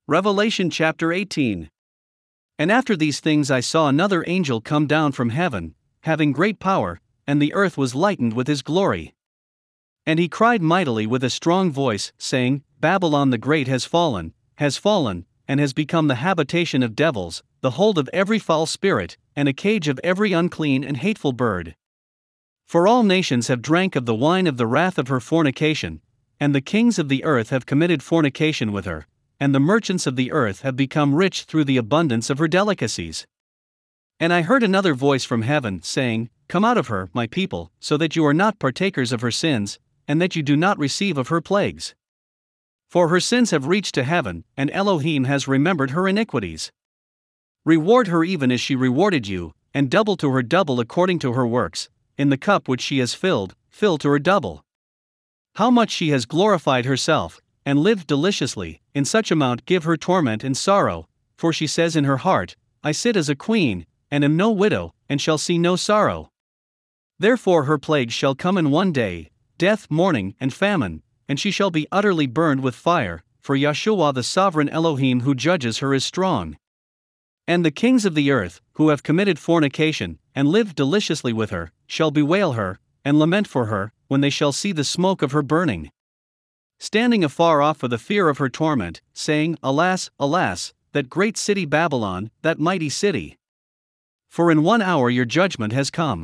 Revelation chapter 18. And after these things I saw another angel come down from heaven, having great power, and the earth was lightened with his glory. And he cried mightily with a strong voice, saying, Babylon the great has fallen, and has become the habitation of devils, the hold of every foul spirit, and a cage of every unclean and hateful bird. For all nations have drank of the wine of the wrath of her fornication, and the kings of the earth have committed fornication with her, and the merchants of the earth have become rich through the abundance of her delicacies. And I heard another voice from heaven, saying, Come out of her, my people, so that you are not partakers of her sins, and that you do not receive of her plagues. For her sins have reached to heaven, and Elohim has remembered her iniquities. Reward her even as she rewarded you, and double to her double according to her works. In the cup which she has filled, fill to her double. How much she has glorified herself, and lived deliciously, in such amount give her torment and sorrow, for she says in her heart, I sit as a queen, and am no widow, and shall see no sorrow. Therefore her plagues shall come in one day, death, mourning, and famine, and she shall be utterly burned with fire, for Yahshua the sovereign Elohim who judges her is strong. And the kings of the earth, who have committed fornication, and lived deliciously with her, shall bewail her, and lament for her, when they shall see the smoke of her burning, standing afar off for the fear of her torment, saying, Alas, alas, that great city Babylon, that mighty city! For in 1 hour your judgment has come.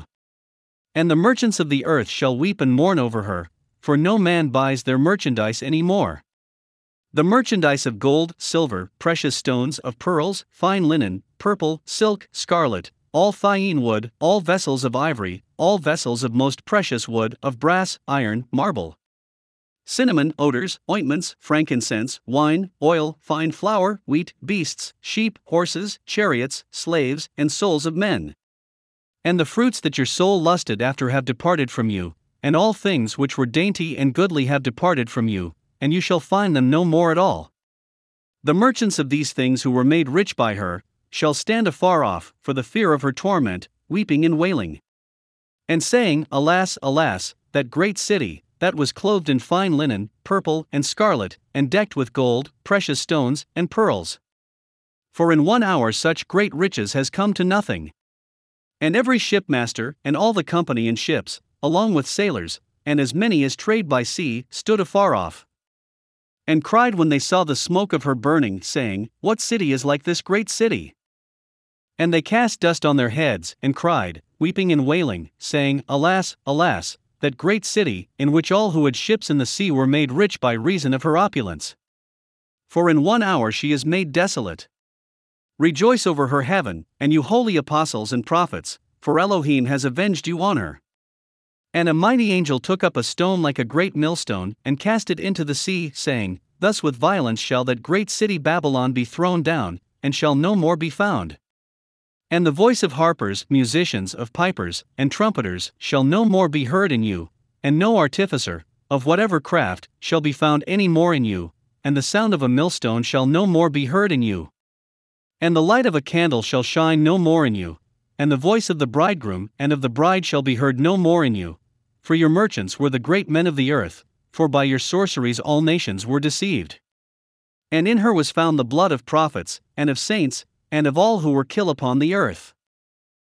And the merchants of the earth shall weep and mourn over her, for no man buys their merchandise any more. The merchandise of gold, silver, precious stones, of pearls, fine linen, purple, silk, scarlet, all thyine wood, all vessels of ivory, all vessels of most precious wood, of brass, iron, marble, cinnamon, odors, ointments, frankincense, wine, oil, fine flour, wheat, beasts, sheep, horses, chariots, slaves, and souls of men. And the fruits that your soul lusted after have departed from you, and all things which were dainty and goodly have departed from you, and you shall find them no more at all. The merchants of these things who were made rich by her, shall stand afar off, for the fear of her torment, weeping and wailing, and saying, Alas, alas, that great city, that was clothed in fine linen, purple and scarlet, and decked with gold, precious stones, and pearls. For in 1 hour such great riches has come to nothing. And every shipmaster, and all the company in ships, along with sailors, and as many as trade by sea, stood afar off, and cried when they saw the smoke of her burning, saying, What city is like this great city? And they cast dust on their heads, and cried, weeping and wailing, saying, Alas, alas, that great city, in which all who had ships in the sea were made rich by reason of her opulence. For in 1 hour she is made desolate. Rejoice over her, heaven, and you holy apostles and prophets, for Elohim has avenged you on her. And a mighty angel took up a stone like a great millstone, and cast it into the sea, saying, Thus with violence shall that great city Babylon be thrown down, and shall no more be found. And the voice of harpers, musicians, of pipers, and trumpeters, shall no more be heard in you, and no artificer, of whatever craft, shall be found any more in you, and the sound of a millstone shall no more be heard in you. And the light of a candle shall shine no more in you, and the voice of the bridegroom and of the bride shall be heard no more in you. For your merchants were the great men of the earth, for by your sorceries all nations were deceived. And in her was found the blood of prophets, and of saints, and of all who were killed upon the earth.